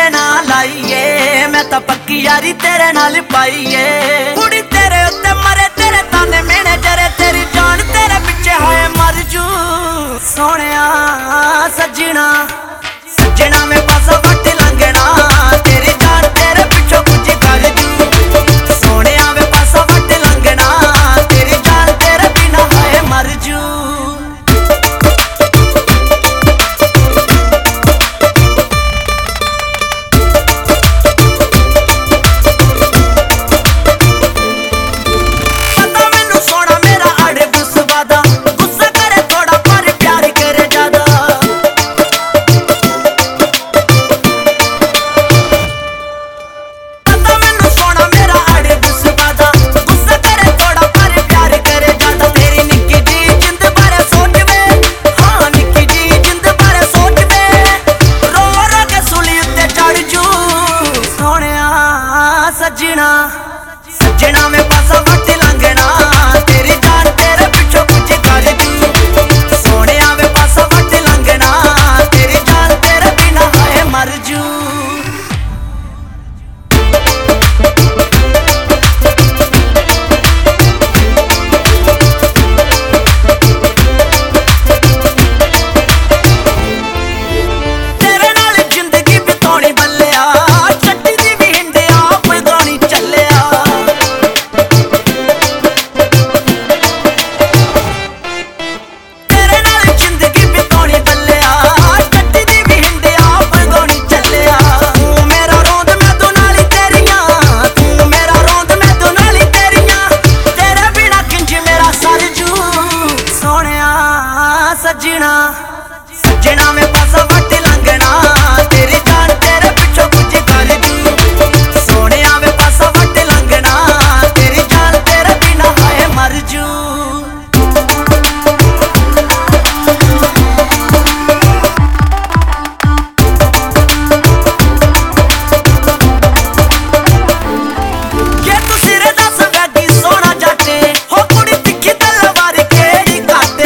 तेरे नाल लाइए, मैं तो पक्की यारी तेरे नाल पाईए। कुड़ी तेरे उत्ते मरे तेरे ताने मेने जरे, तेरी जान तेरे पिछे होए मर जू। सोहणिया सजना सजना में पासा वट लंघना, तेरी जान तेरे पिछो कुछ कर जू। सोहणिया में पासा वट लंघना, तेरी जान तेरे बिना होए मर जू। सजना सजना में पासा वट लंघना, तेरी जान तेरे पिछो कुछ कर जू। सोहणिया में पासा वट लंघना, तेरी जान तेरे बिना हाय मर जू। सजना सजना में पासा वट लंघना, तेरी जान तेरे पिछो कुछ कर जू। सोहणिया में पासा वट लंघना, तेरी जान तेरे बिना हाय मर जू। जे तू सिरे दस वैगी सोना जाटे, हो कुड़ी तिखी तलवार केड़ी काटे।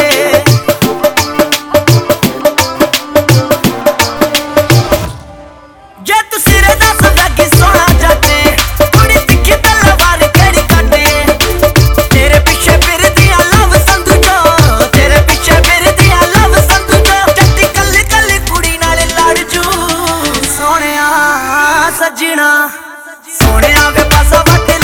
जे तू सिरे दस वैगी सोना जाटे, कुड़ी तिखी तलवार केड़ी काटे। तेरे पिछे फिरदियां लव संधू जो, तेरे पिछे फिरदियां लव संधू जो। जट्टी कल्ली कल्ली कुड़ी नाल लड़ जू। सोहणिया सजना सोहणिया वे पासा वट